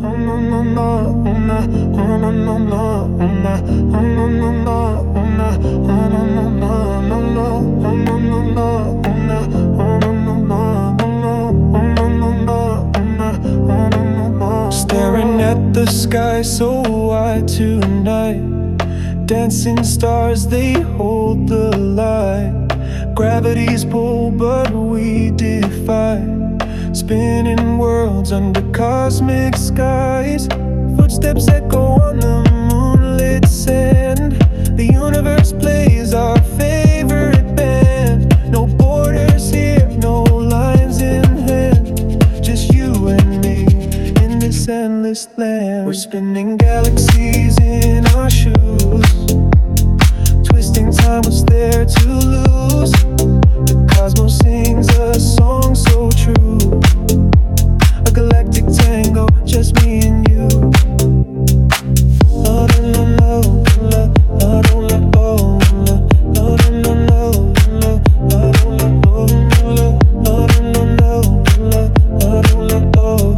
Staring at the sky so wide tonight, dancing stars, they hold the light. Gravity's pull, but we defy, spinning worlds under cosmic skies. Footsteps echo on the moonlit sand. The universe plays our favorite band. No borders here, no lines in hand. Just you and me in this endless land. We're spinning galaxies in our shoes, twisting time was there to lose. The cosmos sings a song so true, a galactic tango, just me and you. Oh, no, no, no, oh, no, no, oh, no, oh, no, no, no, oh, no, no, no, oh, no, no, no, oh, no, oh,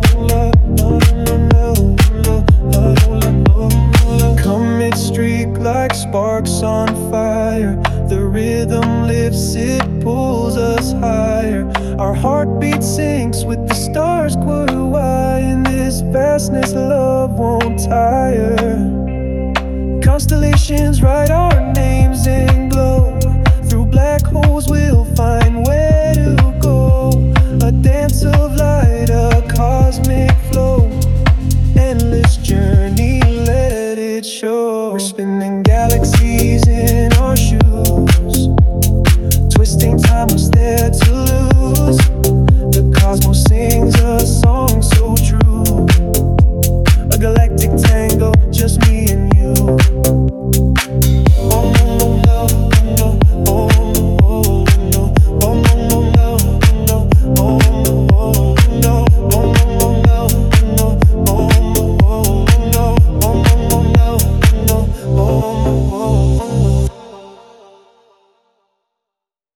no, no. Comets streak like sparks on fire. The rhythm lifts, it pulls us higher. Our heartbeat syncs with the stars. Why in this vastness love won't tire? Constellations write our names in